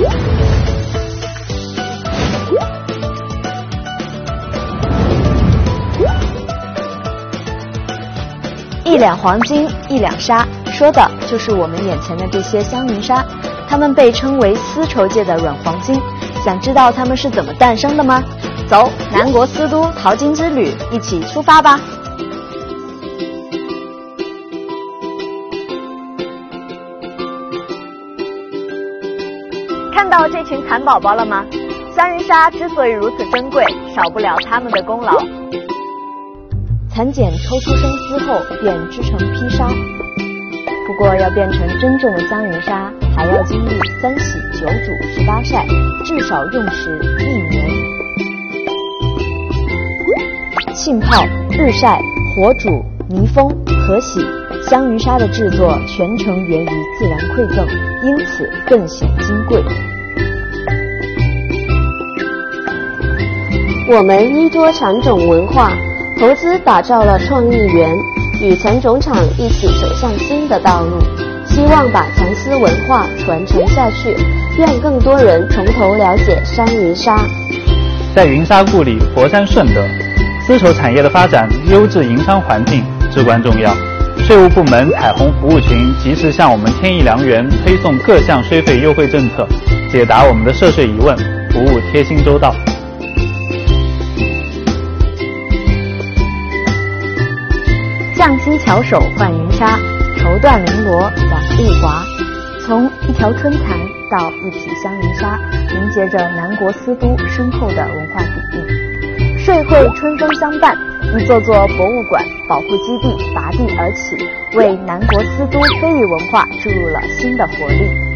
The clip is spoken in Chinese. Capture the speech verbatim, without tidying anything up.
一两黄金一两沙，说的就是我们眼前的这些香云纱，它们被称为丝绸界的软黄金。想知道它们是怎么诞生的吗？走，南国丝都淘金之旅，一起出发吧！看到这群蚕宝宝了吗？香云纱之所以如此珍贵，少不了它们的功劳。蚕茧抽出生丝后便织成披纱，不过要变成真正的香云纱，还要经历三洗、九煮、十八晒，至少用时一年。浸泡、日晒、火煮、密封、可洗，香云纱的制作全程源于自然馈赠，因此更显金贵。 我们依托蚕种文化，投资打造了创意园，与蚕种厂一起走向新的道路，希望把蚕丝文化传承下去，让更多人从头了解香云纱。 在云纱故里佛山顺德，丝绸产业的发展，优质营商环境至关重要。税务部门彩虹服务群及时向我们天意良缘推送各项税费优惠政策，解答我们的涉税疑问，服务贴心周到。 匠心巧手换云纱，绸缎绫罗两丽华。从一条春蚕到一匹香云纱，凝结着南国丝都深厚的文化底蕴。税会春风相伴，一座座博物馆、保护基地拔地而起，为南国丝都非遗文化注入了新的活力。